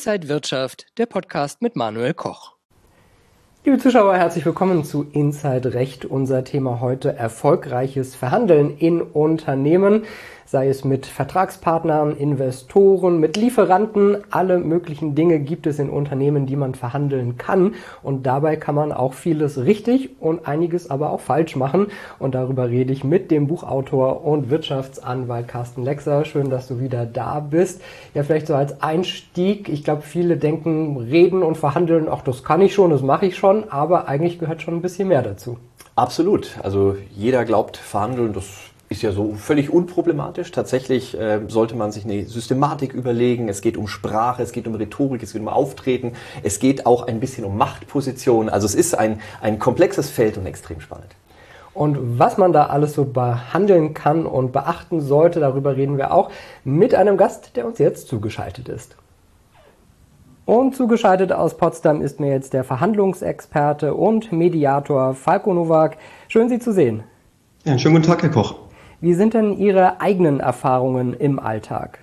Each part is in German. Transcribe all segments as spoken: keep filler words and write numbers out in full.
Inside Wirtschaft, der Podcast mit Manuel Koch. Liebe Zuschauer, herzlich willkommen zu Inside Recht. Unser Thema heute: erfolgreiches Verhandeln in Unternehmen, sei es mit Vertragspartnern, Investoren, mit Lieferanten. Alle möglichen Dinge gibt es in Unternehmen, die man verhandeln kann. Und dabei kann man auch vieles richtig und einiges aber auch falsch machen. Und darüber rede ich mit dem Buchautor und Wirtschaftsanwalt Carsten Lexer. Schön, dass du wieder da bist. Ja, vielleicht so als Einstieg. Ich glaube, viele denken, reden und verhandeln, ach, das kann ich schon, das mache ich schon. Aber eigentlich gehört schon ein bisschen mehr dazu. Absolut. Also jeder glaubt, verhandeln, das ist ja so völlig unproblematisch. Tatsächlich äh, sollte man sich eine Systematik überlegen. Es geht um Sprache, es geht um Rhetorik, es geht um Auftreten. Es geht auch ein bisschen um Machtpositionen. Also es ist ein, ein komplexes Feld und extrem spannend. Und was man da alles so behandeln kann und beachten sollte, darüber reden wir auch mit einem Gast, der uns jetzt zugeschaltet ist. Und zugeschaltet aus Potsdam ist mir jetzt der Verhandlungsexperte und Mediator Falko Nowak. Schön, Sie zu sehen. Ja, einen schönen guten Tag, Herr Koch. Wie sind denn Ihre eigenen Erfahrungen im Alltag?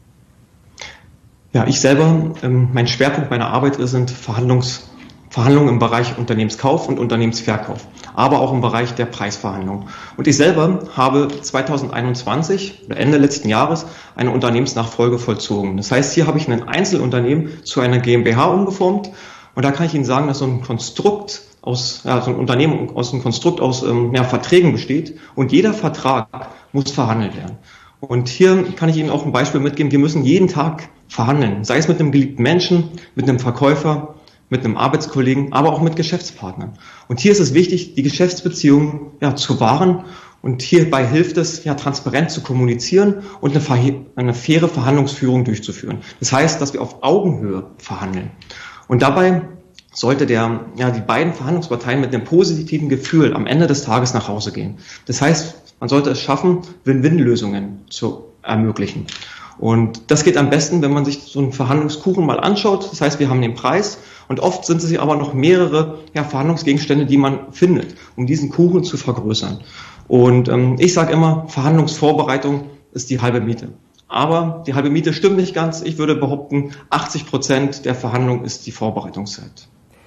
Ja, ich selber, ähm, mein Schwerpunkt meiner Arbeit sind Verhandlungs, Verhandlungen im Bereich Unternehmenskauf und Unternehmensverkauf, aber auch im Bereich der Preisverhandlung. Und ich selber habe zweitausendeinundzwanzig oder Ende letzten Jahres eine Unternehmensnachfolge vollzogen. Das heißt, hier habe ich ein Einzelunternehmen zu einer GmbH umgeformt und da kann ich Ihnen sagen, dass so ein Konstrukt aus, ja, so ein Unternehmen aus einem Konstrukt aus ähm, ja, Verträgen besteht und jeder Vertrag muss verhandelt werden. Und hier kann ich Ihnen auch ein Beispiel mitgeben, wir müssen jeden Tag verhandeln, sei es mit einem geliebten Menschen, mit einem Verkäufer, mit einem Arbeitskollegen, aber auch mit Geschäftspartnern. Und hier ist es wichtig, die Geschäftsbeziehungen ja, zu wahren und hierbei hilft es, ja, transparent zu kommunizieren und eine, eine faire Verhandlungsführung durchzuführen. Das heißt, dass wir auf Augenhöhe verhandeln. Und dabei sollte der, ja, die beiden Verhandlungsparteien mit einem positiven Gefühl am Ende des Tages nach Hause gehen. Das heißt, man sollte es schaffen, Win-Win-Lösungen zu ermöglichen. Und das geht am besten, wenn man sich so einen Verhandlungskuchen mal anschaut. Das heißt, wir haben den Preis und oft sind es aber noch mehrere ja, Verhandlungsgegenstände, die man findet, um diesen Kuchen zu vergrößern. Und ähm, ich sage immer, Verhandlungsvorbereitung ist die halbe Miete. Aber die halbe Miete stimmt nicht ganz. Ich würde behaupten, achtzig Prozent der Verhandlung ist die Vorbereitungszeit.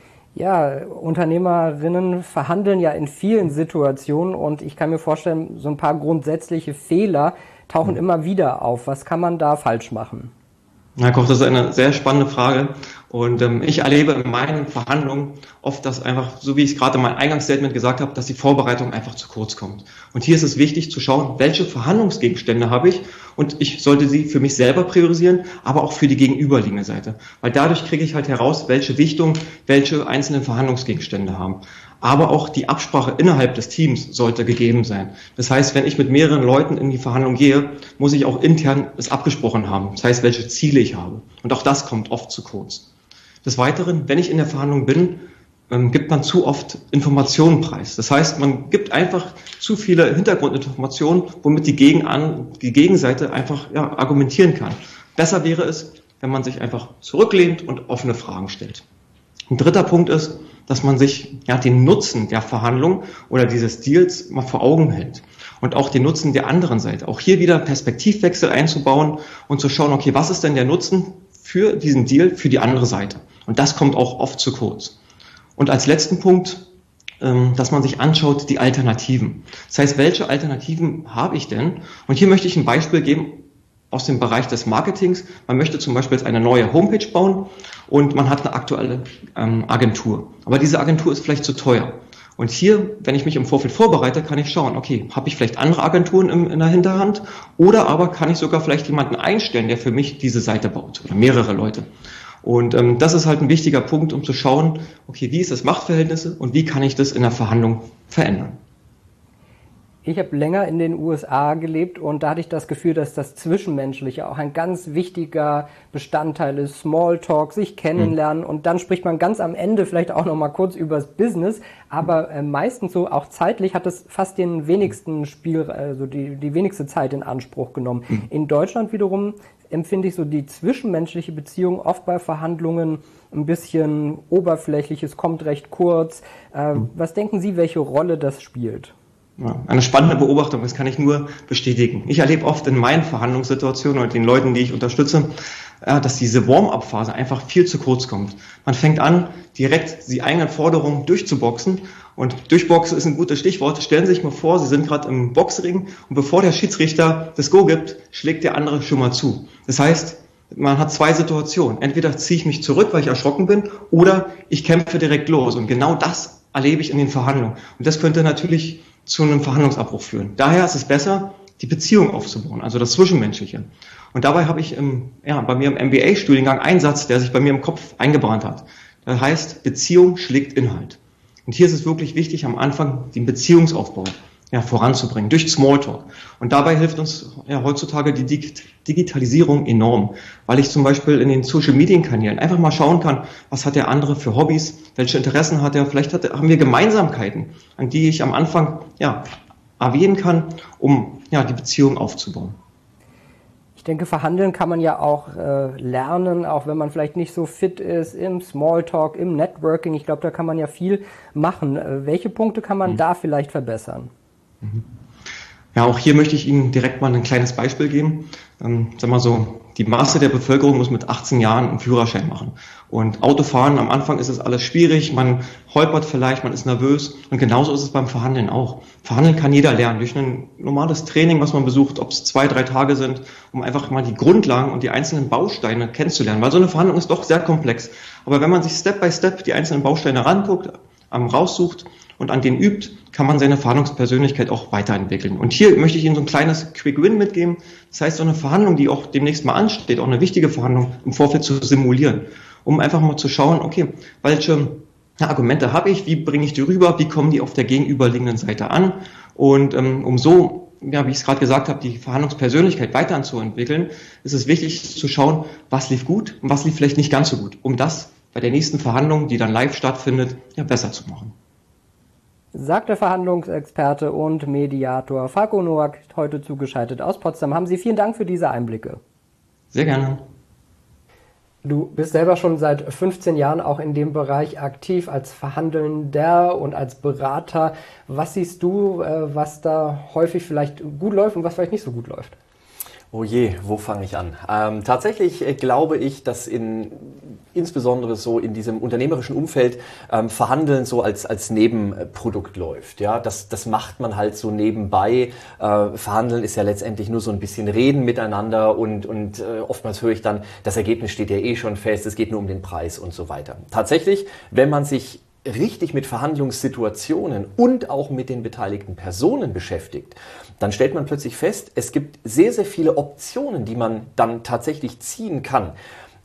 Ja, Unternehmerinnen verhandeln ja in vielen Situationen und ich kann mir vorstellen, so ein paar grundsätzliche Fehler tauchen hm. immer wieder auf. Was kann man da falsch machen? Herr Koch, das ist eine sehr spannende Frage und ähm, ich erlebe in meinen Verhandlungen oft, dass einfach, so wie ich es gerade in meinem Eingangsstatement gesagt habe, dass die Vorbereitung einfach zu kurz kommt. Und hier ist es wichtig zu schauen, welche Verhandlungsgegenstände habe ich und ich sollte sie für mich selber priorisieren, aber auch für die gegenüberliegende Seite, weil dadurch kriege ich halt heraus, welche Wichtung welche einzelnen Verhandlungsgegenstände haben. Aber auch die Absprache innerhalb des Teams sollte gegeben sein. Das heißt, wenn ich mit mehreren Leuten in die Verhandlung gehe, muss ich auch intern es abgesprochen haben. Das heißt, welche Ziele ich habe. Und auch das kommt oft zu kurz. Des Weiteren, wenn ich in der Verhandlung bin, ähm, gibt man zu oft Informationen preis. Das heißt, man gibt einfach zu viele Hintergrundinformationen, womit die, Gegenan die Gegenseite einfach ja, argumentieren kann. Besser wäre es, wenn man sich einfach zurücklehnt und offene Fragen stellt. Ein dritter Punkt ist, dass man sich ja den Nutzen der Verhandlung oder dieses Deals mal vor Augen hält und auch den Nutzen der anderen Seite. Auch hier wieder Perspektivwechsel einzubauen und zu schauen, okay, was ist denn der Nutzen für diesen Deal, für die andere Seite? Und das kommt auch oft zu kurz. Und als letzten Punkt, dass man sich anschaut, die Alternativen. Das heißt, welche Alternativen habe ich denn? Und hier möchte ich ein Beispiel geben aus dem Bereich des Marketings. Man möchte zum Beispiel jetzt eine neue Homepage bauen und man hat eine aktuelle ähm, Agentur. Aber diese Agentur ist vielleicht zu teuer. Und hier, wenn ich mich im Vorfeld vorbereite, kann ich schauen, okay, habe ich vielleicht andere Agenturen im, in der Hinterhand oder aber kann ich sogar vielleicht jemanden einstellen, der für mich diese Seite baut oder mehrere Leute. Und ähm, das ist halt ein wichtiger Punkt, um zu schauen, okay, wie ist das Machtverhältnisse und wie kann ich das in der Verhandlung verändern. Ich habe länger in den U S A gelebt und da hatte ich das Gefühl, dass das Zwischenmenschliche auch ein ganz wichtiger Bestandteil ist. Smalltalk, sich kennenlernen mhm. und dann spricht man ganz am Ende vielleicht auch noch mal kurz übers Business, aber äh, meistens so auch zeitlich hat es fast den wenigsten Spiel, also die, die wenigste Zeit in Anspruch genommen. Mhm. In Deutschland wiederum empfinde ich so die zwischenmenschliche Beziehung oft bei Verhandlungen ein bisschen oberflächlich, es kommt recht kurz. Äh, mhm. Was denken Sie, welche Rolle das spielt? Ja, eine spannende Beobachtung, das kann ich nur bestätigen. Ich erlebe oft in meinen Verhandlungssituationen und den Leuten, die ich unterstütze, dass diese Warm-up-Phase einfach viel zu kurz kommt. Man fängt an, direkt die eigenen Forderungen durchzuboxen. Und durchboxen ist ein gutes Stichwort. Stellen Sie sich mal vor, Sie sind gerade im Boxring und bevor der Schiedsrichter das Go gibt, schlägt der andere schon mal zu. Das heißt, man hat zwei Situationen. Entweder ziehe ich mich zurück, weil ich erschrocken bin, oder ich kämpfe direkt los. Und genau das erlebe ich in den Verhandlungen. Und das könnte natürlich zu einem Verhandlungsabbruch führen. Daher ist es besser, die Beziehung aufzubauen, also das Zwischenmenschliche. Und dabei habe ich im, ja, bei mir im M B A-Studiengang einen Satz, der sich bei mir im Kopf eingebrannt hat. Das heißt, Beziehung schlägt Inhalt. Und hier ist es wirklich wichtig, am Anfang den Beziehungsaufbau ja, voranzubringen, durch Smalltalk. Und dabei hilft uns ja, heutzutage die Dig- Digitalisierung enorm, weil ich zum Beispiel in den Social-Media-Kanälen einfach mal schauen kann, was hat der andere für Hobbys, welche Interessen hat er, vielleicht hat, haben wir Gemeinsamkeiten, an die ich am Anfang ja, erwähnen kann, um ja, die Beziehung aufzubauen. Ich denke, verhandeln kann man ja auch äh, lernen, auch wenn man vielleicht nicht so fit ist im Smalltalk, im Networking. Ich glaube, da kann man ja viel machen. Äh, welche Punkte kann man mhm. da vielleicht verbessern? Mhm. Ja, auch hier möchte ich Ihnen direkt mal ein kleines Beispiel geben. Ähm, sag mal so, die Masse der Bevölkerung muss mit achtzehn Jahren einen Führerschein machen. Und Autofahren, am Anfang ist es alles schwierig, man holpert vielleicht, man ist nervös. Und genauso ist es beim Verhandeln auch. Verhandeln kann jeder lernen durch ein normales Training, was man besucht, ob es zwei, drei Tage sind, um einfach mal die Grundlagen und die einzelnen Bausteine kennenzulernen. Weil so eine Verhandlung ist doch sehr komplex. Aber wenn man sich Step by Step die einzelnen Bausteine ranguckt, ähm, raussucht und an denen übt, kann man seine Verhandlungspersönlichkeit auch weiterentwickeln. Und hier möchte ich Ihnen so ein kleines Quick Win mitgeben. Das heißt, so eine Verhandlung, die auch demnächst mal ansteht, auch eine wichtige Verhandlung im Vorfeld zu simulieren, um einfach mal zu schauen, okay, welche ja, Argumente habe ich, wie bringe ich die rüber, wie kommen die auf der gegenüberliegenden Seite an, und ähm, um so, ja, wie ich es gerade gesagt habe, die Verhandlungspersönlichkeit weiterzuentwickeln, ist es wichtig zu schauen, was lief gut und was lief vielleicht nicht ganz so gut, um das bei der nächsten Verhandlung, die dann live stattfindet, ja, besser zu machen. Sagt der Verhandlungsexperte und Mediator Falko Nowak, heute zugeschaltet aus Potsdam. Haben Sie vielen Dank für diese Einblicke. Sehr gerne. Du bist selber schon seit fünfzehn Jahren auch in dem Bereich aktiv als Verhandelnder und als Berater. Was siehst du, was da häufig vielleicht gut läuft und was vielleicht nicht so gut läuft? Oh je, wo fange ich an? Ähm, tatsächlich äh, glaube ich, dass in insbesondere so in diesem unternehmerischen Umfeld ähm, Verhandeln so als als Nebenprodukt läuft. Ja, das das macht man halt so nebenbei. Äh, Verhandeln ist ja letztendlich nur so ein bisschen Reden miteinander und und äh, oftmals höre ich dann, das Ergebnis steht ja eh schon fest. Es geht nur um den Preis und so weiter. Tatsächlich, wenn man sich richtig mit Verhandlungssituationen und auch mit den beteiligten Personen beschäftigt, dann stellt man plötzlich fest, es gibt sehr, sehr viele Optionen, die man dann tatsächlich ziehen kann.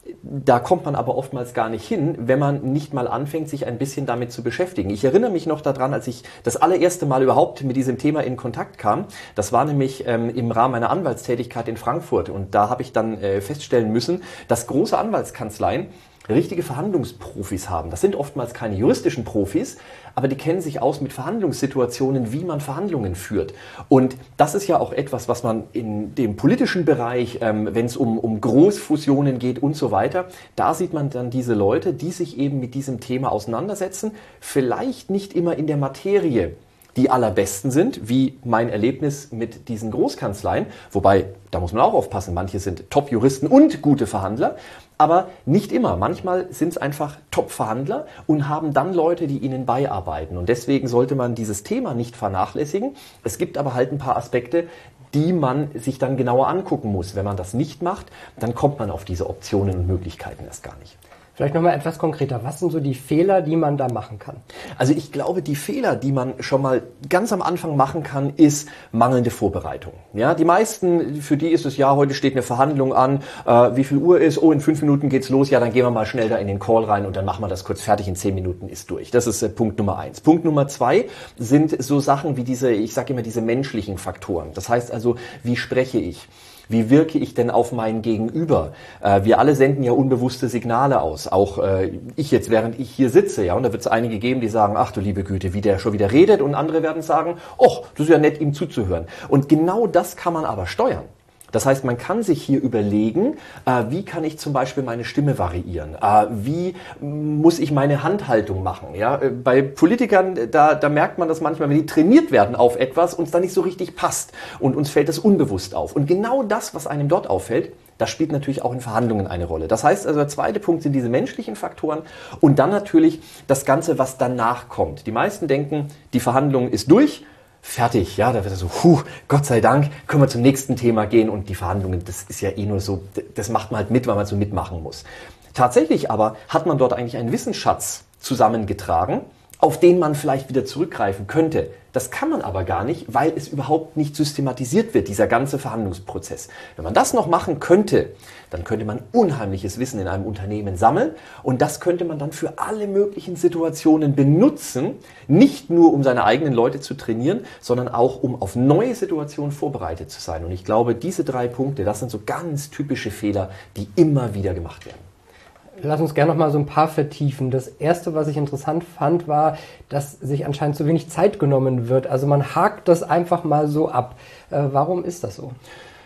Da kommt man aber oftmals gar nicht hin, wenn man nicht mal anfängt, sich ein bisschen damit zu beschäftigen. Ich erinnere mich noch daran, als ich das allererste Mal überhaupt mit diesem Thema in Kontakt kam. Das war nämlich ähm, im Rahmen meiner Anwaltstätigkeit in Frankfurt. Und da habe ich dann äh, feststellen müssen, dass große Anwaltskanzleien richtige Verhandlungsprofis haben. Das sind oftmals keine juristischen Profis, aber die kennen sich aus mit Verhandlungssituationen, wie man Verhandlungen führt. Und das ist ja auch etwas, was man in dem politischen Bereich, ähm, wenn es um, um Großfusionen geht und so weiter, da sieht man dann diese Leute, die sich eben mit diesem Thema auseinandersetzen, vielleicht nicht immer in der Materie die allerbesten sind, wie mein Erlebnis mit diesen Großkanzleien, wobei, da muss man auch aufpassen, manche sind Top-Juristen und gute Verhandler, aber nicht immer. Manchmal sind es einfach Top-Verhandler und haben dann Leute, die ihnen beiarbeiten. Und deswegen sollte man dieses Thema nicht vernachlässigen. Es gibt aber halt ein paar Aspekte, die man sich dann genauer angucken muss. Wenn man das nicht macht, dann kommt man auf diese Optionen und Möglichkeiten erst gar nicht. Vielleicht nochmal etwas konkreter. Was sind so die Fehler, die man da machen kann? Also ich glaube, die Fehler, die man schon mal ganz am Anfang machen kann, ist mangelnde Vorbereitung. Ja, die meisten, für die ist es, ja, heute steht eine Verhandlung an, äh, wie viel Uhr ist, oh, in fünf Minuten geht's los, ja, dann gehen wir mal schnell da in den Call rein und dann machen wir das kurz fertig, in zehn Minuten ist durch. Das ist äh, Punkt Nummer eins. Punkt Nummer zwei sind so Sachen wie diese, ich sage immer, diese menschlichen Faktoren. Das heißt also, wie spreche ich? Wie wirke ich denn auf mein Gegenüber? Äh, wir alle senden ja unbewusste Signale aus. Auch äh, ich jetzt, während ich hier sitze. Ja, und da wird es einige geben, die sagen, ach du liebe Güte, wie der schon wieder redet. Und andere werden sagen, ach, das ist ja nett, ihm zuzuhören. Und genau das kann man aber steuern. Das heißt, man kann sich hier überlegen, äh, wie kann ich zum Beispiel meine Stimme variieren? Äh, wie muss ich meine Handhaltung machen? Ja, äh, bei Politikern, da, da merkt man das manchmal, wenn die trainiert werden auf etwas, uns da nicht so richtig passt und uns fällt das unbewusst auf. Und genau das, was einem dort auffällt, das spielt natürlich auch in Verhandlungen eine Rolle. Das heißt also, der zweite Punkt sind diese menschlichen Faktoren und dann natürlich das Ganze, was danach kommt. Die meisten denken, die Verhandlung ist durch, fertig, ja, da wird er so, puh, Gott sei Dank, können wir zum nächsten Thema gehen und die Verhandlungen, das ist ja eh nur so, das macht man halt mit, weil man so mitmachen muss. Tatsächlich aber hat man dort eigentlich einen Wissensschatz zusammengetragen, auf den man vielleicht wieder zurückgreifen könnte. Das kann man aber gar nicht, weil es überhaupt nicht systematisiert wird, dieser ganze Verhandlungsprozess. Wenn man das noch machen könnte, dann könnte man unheimliches Wissen in einem Unternehmen sammeln und das könnte man dann für alle möglichen Situationen benutzen, nicht nur um seine eigenen Leute zu trainieren, sondern auch um auf neue Situationen vorbereitet zu sein. Und ich glaube, diese drei Punkte, das sind so ganz typische Fehler, die immer wieder gemacht werden. Lass uns gerne noch mal so ein paar vertiefen. Das erste, was ich interessant fand, war, dass sich anscheinend zu wenig Zeit genommen wird. Also man hakt das einfach mal so ab. Äh, warum ist das so?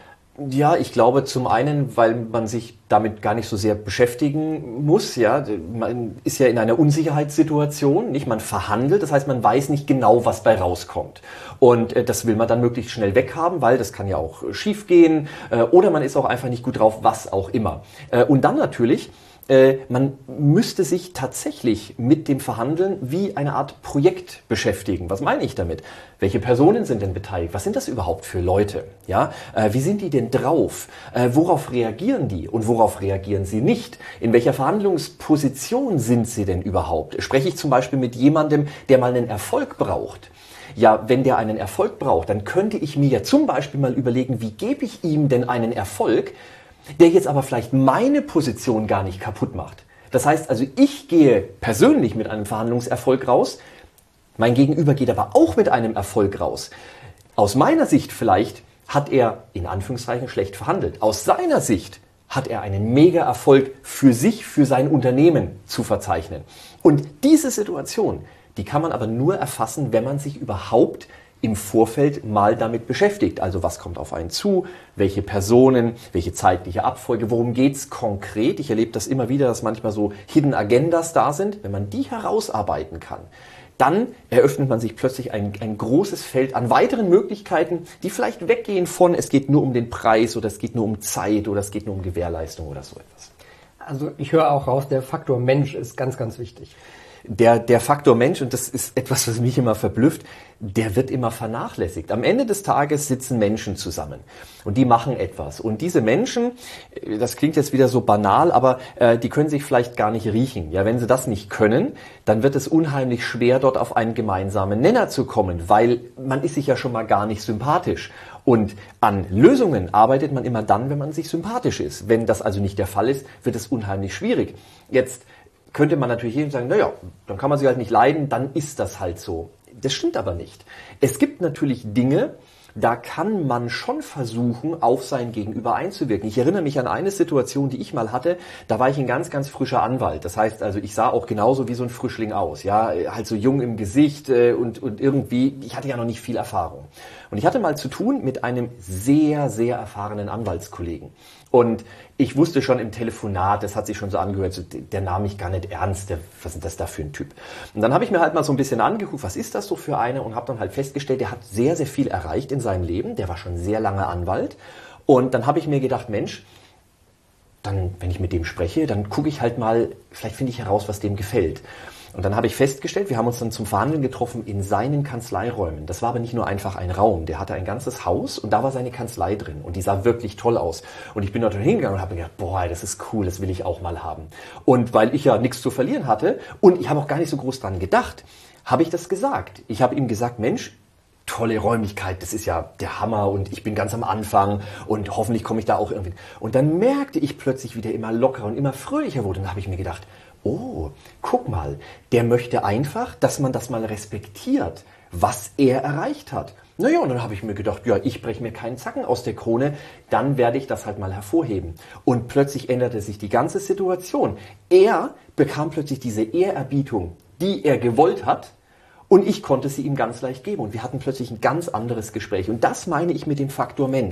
Ja, ich glaube zum einen, weil man sich damit gar nicht so sehr beschäftigen muss. Ja, man ist ja in einer Unsicherheitssituation, nicht? Man verhandelt, das heißt, man weiß nicht genau, was bei rauskommt. Und äh, das will man dann möglichst schnell weghaben, weil das kann ja auch äh, schief gehen äh, oder man ist auch einfach nicht gut drauf, was auch immer. Äh, und dann natürlich, man müsste sich tatsächlich mit dem Verhandeln wie eine Art Projekt beschäftigen. Was meine ich damit? Welche Personen sind denn beteiligt? Was sind das überhaupt für Leute? Ja, wie sind die denn drauf? Worauf reagieren die und worauf reagieren sie nicht? In welcher Verhandlungsposition sind sie denn überhaupt? Spreche ich zum Beispiel mit jemandem, der mal einen Erfolg braucht? Ja, wenn der einen Erfolg braucht, dann könnte ich mir ja zum Beispiel mal überlegen, wie gebe ich ihm denn einen Erfolg, der jetzt aber vielleicht meine Position gar nicht kaputt macht. Das heißt also, ich gehe persönlich mit einem Verhandlungserfolg raus, mein Gegenüber geht aber auch mit einem Erfolg raus. Aus meiner Sicht vielleicht hat er in Anführungszeichen schlecht verhandelt. Aus seiner Sicht hat er einen Mega-Erfolg für sich, für sein Unternehmen zu verzeichnen. Und diese Situation, die kann man aber nur erfassen, wenn man sich überhaupt im Vorfeld mal damit beschäftigt. Also was kommt auf einen zu, welche Personen, welche zeitliche Abfolge, worum geht's konkret. Ich erlebe das immer wieder, dass manchmal so Hidden Agendas da sind. Wenn man die herausarbeiten kann, dann eröffnet man sich plötzlich ein, ein großes Feld an weiteren Möglichkeiten, die vielleicht weggehen von, es geht nur um den Preis oder es geht nur um Zeit oder es geht nur um Gewährleistung oder so etwas. Also ich höre auch raus, der Faktor Mensch ist ganz, ganz wichtig. Der, der Faktor Mensch, und das ist etwas, was mich immer verblüfft, der wird immer vernachlässigt. Am Ende des Tages sitzen Menschen zusammen und die machen etwas. Und diese Menschen, das klingt jetzt wieder so banal, aber äh, die können sich vielleicht gar nicht riechen. Ja, wenn sie das nicht können, dann wird es unheimlich schwer, dort auf einen gemeinsamen Nenner zu kommen, weil man ist sich ja schon mal gar nicht sympathisch. Und an Lösungen arbeitet man immer dann, wenn man sich sympathisch ist. Wenn das also nicht der Fall ist, wird es unheimlich schwierig. Jetzt könnte man natürlich jedem sagen, naja, dann kann man sich halt nicht leiden, dann ist das halt so. Das stimmt aber nicht. Es gibt natürlich Dinge, da kann man schon versuchen, auf sein Gegenüber einzuwirken. Ich erinnere mich an eine Situation, die ich mal hatte, da war ich ein ganz, ganz frischer Anwalt. Das heißt also, ich sah auch genauso wie so ein Frischling aus, ja, halt so jung im Gesicht und, und irgendwie, ich hatte ja noch nicht viel Erfahrung. Und ich hatte mal zu tun mit einem sehr, sehr erfahrenen Anwaltskollegen. Und ich wusste schon im Telefonat, das hat sich schon so angehört, so, der nahm mich gar nicht ernst, der, was ist das da für ein Typ? Und dann habe ich mir halt mal so ein bisschen angeguckt, was ist das so für eine? Und habe dann halt festgestellt, der hat sehr, sehr viel erreicht in seinem Leben, der war schon sehr lange Anwalt. Und dann habe ich mir gedacht, Mensch, dann, wenn ich mit dem spreche, dann gucke ich halt mal, vielleicht finde ich heraus, was dem gefällt. Und dann habe ich festgestellt, wir haben uns dann zum Verhandeln getroffen in seinen Kanzleiräumen. Das war aber nicht nur einfach ein Raum, der hatte ein ganzes Haus und da war seine Kanzlei drin und die sah wirklich toll aus. Und ich bin dort hingegangen und habe mir gedacht, boah, das ist cool, das will ich auch mal haben. Und weil ich ja nichts zu verlieren hatte und ich habe auch gar nicht so groß dran gedacht, habe ich das gesagt. Ich habe ihm gesagt, Mensch, tolle Räumlichkeit, das ist ja der Hammer und ich bin ganz am Anfang und hoffentlich komme ich da auch irgendwie. Und dann merkte ich plötzlich, wie der immer lockerer und immer fröhlicher wurde. Und dann habe ich mir gedacht, oh, guck mal, der möchte einfach, dass man das mal respektiert, was er erreicht hat. Naja, und dann habe ich mir gedacht, ja, ich breche mir keinen Zacken aus der Krone, dann werde ich das halt mal hervorheben. Und plötzlich änderte sich die ganze Situation. Er bekam plötzlich diese Ehrerbietung, die er gewollt hat, und ich konnte sie ihm ganz leicht geben. Und wir hatten plötzlich ein ganz anderes Gespräch. Und das meine ich mit dem Faktor Mensch.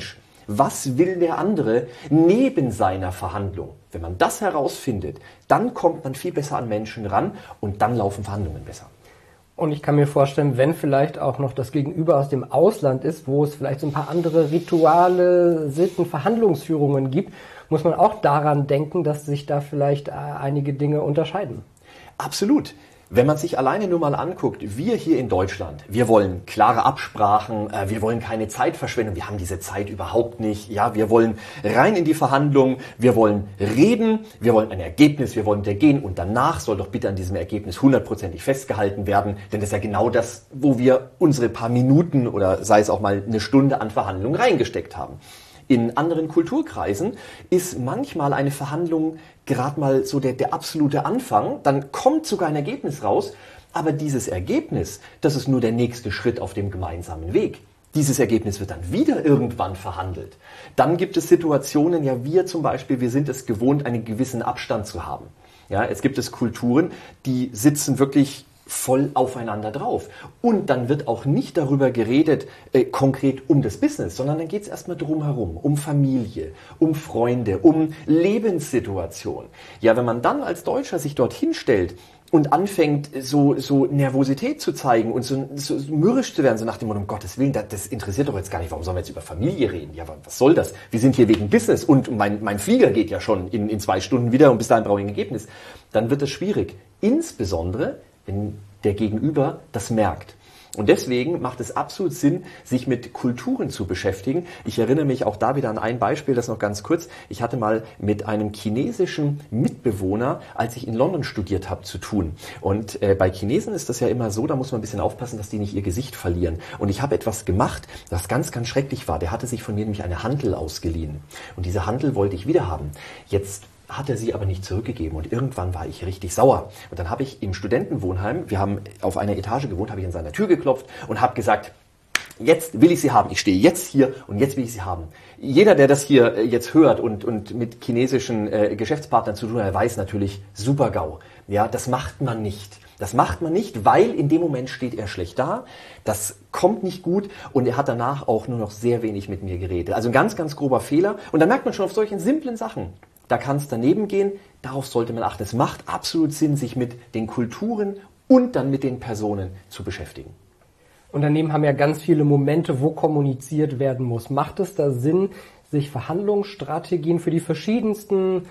Was will der andere neben seiner Verhandlung? Wenn man das herausfindet, dann kommt man viel besser an Menschen ran und dann laufen Verhandlungen besser. Und ich kann mir vorstellen, wenn vielleicht auch noch das Gegenüber aus dem Ausland ist, wo es vielleicht so ein paar andere Rituale, Sitten, Verhandlungsführungen gibt, muss man auch daran denken, dass sich da vielleicht äh, einige Dinge unterscheiden. Absolut. Wenn man sich alleine nur mal anguckt, wir hier in Deutschland, wir wollen klare Absprachen, äh, wir wollen keine Zeitverschwendung, wir haben diese Zeit überhaupt nicht. Ja, wir wollen rein in die Verhandlungen, wir wollen reden, wir wollen ein Ergebnis, wir wollen gehen und danach soll doch bitte an diesem Ergebnis hundertprozentig festgehalten werden, denn das ist ja genau das, wo wir unsere paar Minuten oder sei es auch mal eine Stunde an Verhandlungen reingesteckt haben. In anderen Kulturkreisen ist manchmal eine Verhandlung gerade mal so der, der absolute Anfang, dann kommt sogar ein Ergebnis raus, aber dieses Ergebnis, das ist nur der nächste Schritt auf dem gemeinsamen Weg. Dieses Ergebnis wird dann wieder irgendwann verhandelt. Dann gibt es Situationen, ja wir zum Beispiel, wir sind es gewohnt, einen gewissen Abstand zu haben. Ja, es gibt es Kulturen, die sitzen wirklich voll aufeinander drauf. Und dann wird auch nicht darüber geredet, äh, konkret um das Business, sondern dann geht es erstmal drumherum, um Familie, um Freunde, um Lebenssituation. Ja, wenn man dann als Deutscher sich dorthin stellt und anfängt, so, so Nervosität zu zeigen und so, so mürrisch zu werden, so nach dem Motto, um Gottes Willen, das, das interessiert doch jetzt gar nicht, warum sollen wir jetzt über Familie reden? Ja, was soll das? Wir sind hier wegen Business und mein, mein Flieger geht ja schon in, in zwei Stunden wieder und bis dahin brauche ich ein Ergebnis. Dann wird es schwierig. Insbesondere, wenn der Gegenüber das merkt. Und deswegen macht es absolut Sinn, sich mit Kulturen zu beschäftigen. Ich erinnere mich auch da wieder an ein Beispiel, das noch ganz kurz. Ich hatte mal mit einem chinesischen Mitbewohner, als ich in London studiert habe, zu tun. Und äh, bei Chinesen ist das ja immer so, da muss man ein bisschen aufpassen, dass die nicht ihr Gesicht verlieren. Und ich habe etwas gemacht, das ganz, ganz schrecklich war. Der hatte sich von mir nämlich eine Hantel ausgeliehen. Und diese Hantel wollte ich wieder haben. Jetzt hat er sie aber nicht zurückgegeben und irgendwann war ich richtig sauer. Und dann habe ich im Studentenwohnheim, wir haben auf einer Etage gewohnt, habe ich an seiner Tür geklopft und habe gesagt, jetzt will ich sie haben, ich stehe jetzt hier und jetzt will ich sie haben. Jeder, der das hier jetzt hört und, und mit chinesischen äh, Geschäftspartnern zu tun hat, weiß natürlich, super GAU. Ja, das macht man nicht. Das macht man nicht, weil in dem Moment steht er schlecht da, das kommt nicht gut und er hat danach auch nur noch sehr wenig mit mir geredet. Also ein ganz, ganz grober Fehler und da merkt man schon auf solchen simplen Sachen, da kann es daneben gehen, darauf sollte man achten. Es macht absolut Sinn, sich mit den Kulturen und dann mit den Personen zu beschäftigen. Unternehmen haben ja ganz viele Momente, wo kommuniziert werden muss. Macht es da Sinn, sich Verhandlungsstrategien für die verschiedensten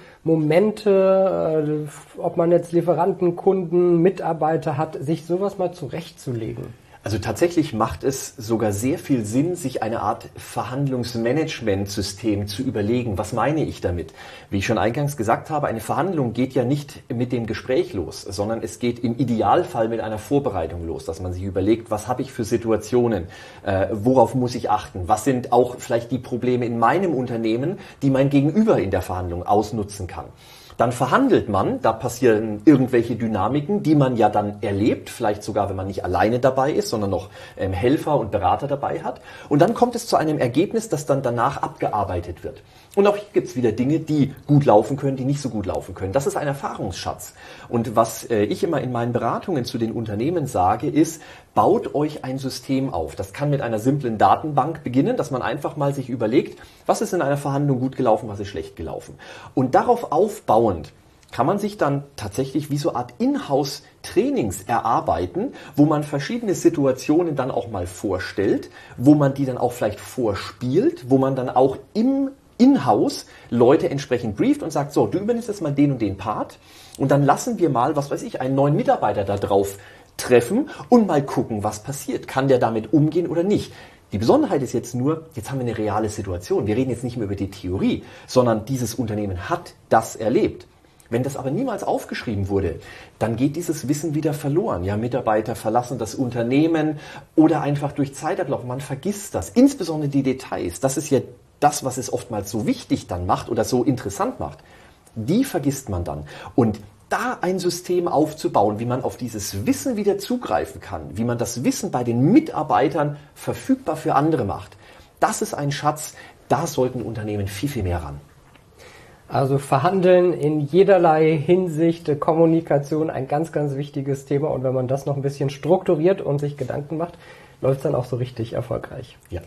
Momente, äh, ob man jetzt Lieferanten, Kunden, Mitarbeiter hat, sich sowas mal zurechtzulegen? Also tatsächlich macht es sogar sehr viel Sinn, sich eine Art Verhandlungsmanagementsystem zu überlegen. Was meine ich damit? Wie ich schon eingangs gesagt habe, eine Verhandlung geht ja nicht mit dem Gespräch los, sondern es geht im Idealfall mit einer Vorbereitung los, dass man sich überlegt, was habe ich für Situationen, äh, worauf muss ich achten, was sind auch vielleicht die Probleme in meinem Unternehmen, die mein Gegenüber in der Verhandlung ausnutzen kann. Dann verhandelt man, da passieren irgendwelche Dynamiken, die man ja dann erlebt, vielleicht sogar, wenn man nicht alleine dabei ist, sondern noch ähm, Helfer und Berater dabei hat. Und dann kommt es zu einem Ergebnis, das dann danach abgearbeitet wird. Und auch hier gibt es wieder Dinge, die gut laufen können, die nicht so gut laufen können. Das ist ein Erfahrungsschatz. Und was äh, ich immer in meinen Beratungen zu den Unternehmen sage, ist, baut euch ein System auf. Das kann mit einer simplen Datenbank beginnen, dass man einfach mal sich überlegt, was ist in einer Verhandlung gut gelaufen, was ist schlecht gelaufen. Und darauf aufbauend kann man sich dann tatsächlich wie so eine Art Inhouse-Trainings erarbeiten, wo man verschiedene Situationen dann auch mal vorstellt, wo man die dann auch vielleicht vorspielt, wo man dann auch im in-house Leute entsprechend brieft und sagt, so, du übernimmst jetzt mal den und den Part und dann lassen wir mal, was weiß ich, einen neuen Mitarbeiter da drauf treffen und mal gucken, was passiert. Kann der damit umgehen oder nicht? Die Besonderheit ist jetzt nur, jetzt haben wir eine reale Situation. Wir reden jetzt nicht mehr über die Theorie, sondern dieses Unternehmen hat das erlebt. Wenn das aber niemals aufgeschrieben wurde, dann geht dieses Wissen wieder verloren. Ja, Mitarbeiter verlassen das Unternehmen oder einfach durch Zeitablauf. Man vergisst das. Insbesondere die Details. Das ist ja das, was es oftmals so wichtig dann macht oder so interessant macht. Die vergisst man dann. Und da ein System aufzubauen, wie man auf dieses Wissen wieder zugreifen kann, wie man das Wissen bei den Mitarbeitern verfügbar für andere macht, das ist ein Schatz, da sollten Unternehmen viel, viel mehr ran. Also Verhandeln in jederlei Hinsicht, Kommunikation, ein ganz, ganz wichtiges Thema. Und wenn man das noch ein bisschen strukturiert und sich Gedanken macht, läuft es dann auch so richtig erfolgreich. Ja.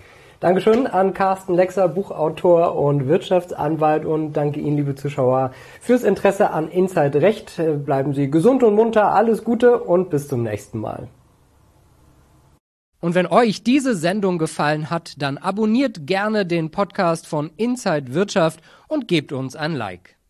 Dankeschön an Carsten Lexer, Buchautor und Wirtschaftsanwalt, und danke Ihnen, liebe Zuschauer, fürs Interesse an Inside Recht. Bleiben Sie gesund und munter, alles Gute und bis zum nächsten Mal. Und wenn euch diese Sendung gefallen hat, dann abonniert gerne den Podcast von Inside Wirtschaft und gebt uns ein Like.